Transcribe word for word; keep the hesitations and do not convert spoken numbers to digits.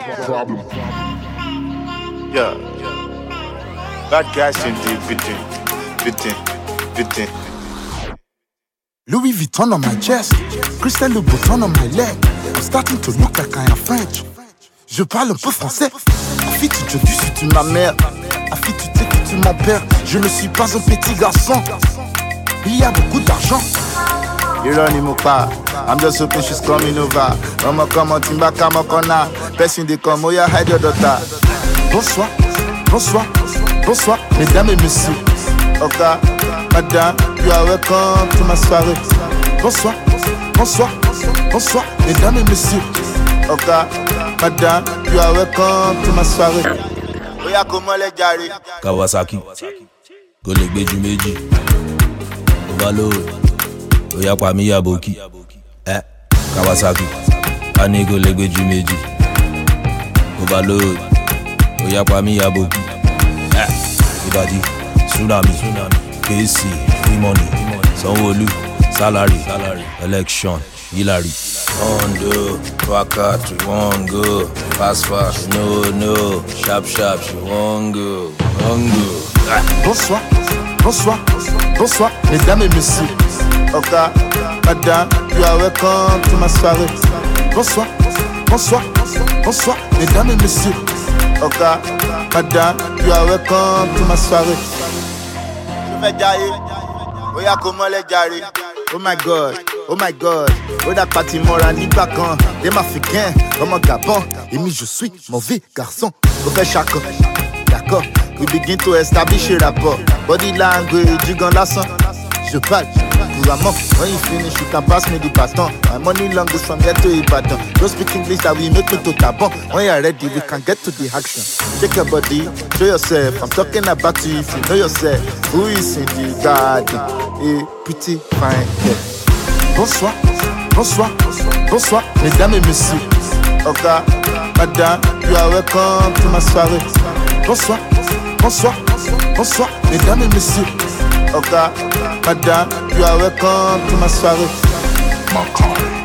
Problem. Yeah. Bad guys in the beating, beating, beating. Louis Vuitton on my chest, Christian Louboutin on my leg. I'm starting to look like I am French. Je parle un peu français. Affi, tu te dis si tu ma mère. Affi, tu sais que tu mon père. Je ne suis pas un petit garçon. Il y a beaucoup d'argent. You don't even pa. I'm just hoping she's coming over. I'ma come on timba kama kona. Person they come, oh yeah, hide your daughter. Bonsoir, bonsoir, bonsoir, mesdames et messieurs. Okay, madame, you are welcome to my soirée. Bonsoir, bonsoir, bonsoir, mesdames et messieurs. Okay, madame, you are welcome to my soirée. Oh yeah, comment les jari? Kawasaki, go leg beju meji. Overload, oh yeah, pa mi yaboki. Eh, Kawasaki, ani go leg beju meji. Overload, oh yeah, pa mi yaboki. Eh, everybody, tsunami, K C, free money, Sanwo-Olu, salary, election, Hillary. Ondo, Waka, she won't go. Fast fast, no no. Sharp sharp, she won't go. Won't go. Ah. Bonsoir, bonsoir, bonsoir, mesdames et messieurs. Okay, madame, you are welcome to my soirée. Bonsoir, bonsoir, bonsoir, mesdames et messieurs. Okay, madame, you are welcome to my soirée. Je vais jailler. Oh yeah, comment les jari? Oh my god, oh my god. Oh that party mora ni bakan. Des Africains, comme un Gabon. Et mi je suis mauvais garçon. Au fait chacun, d'accord. We begin to establish a rapport. Body language, du gant lassant. Je parle couramment. When you finish, you can pass me the baton. My money long is from here to Ibadan. Don't speak English that will make me to tabon. When you're ready, we can get to the action. Shake your body, show yourself. I'm talking about you if you know yourself. Who is in the garden? A pretty fine girl. Bonsoir, bonsoir, bonsoir, mesdames et messieurs. Okay, madame, you are welcome to my soirée. Bonsoir, bonsoir, bonsoir, mesdames et messieurs. Okay, madame, you are welcome to my soirée. Macaulay.